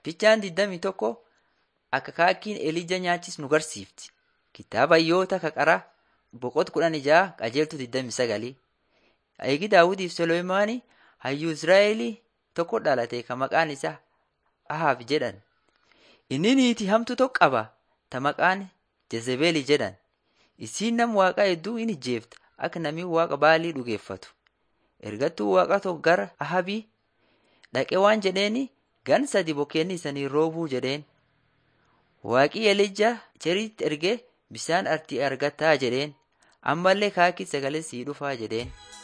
Fichaan 21 akka kaakkiin Elijaa nyaachis nu garsiifti. Kitaaba Iyyoota Kaqaraa boqot 16 qajeeltu 29. Eegi Daawitiif Solomoon hayyuu Israa'elii tokko dhalate kan maqaan isaa Ahaab jedhan. Inni niitii hamtuu tokko qaba ta maqaan Jezebeel jedhan. Isiin nama Waaqaa hedduu in ijjeefte akka namni Waaqa Baalii dhugeeffatu. Ergattuu Waaqa tokko gara Ahaabii dhaqee waan jedheeni gan 3 bokkeenni isanii roobuu jedheen. Waaqi Elijaa cheriitti ergee bishaan artii argataa jedheen. Ammallee kaakii sagalee sii dhufaa jedheen.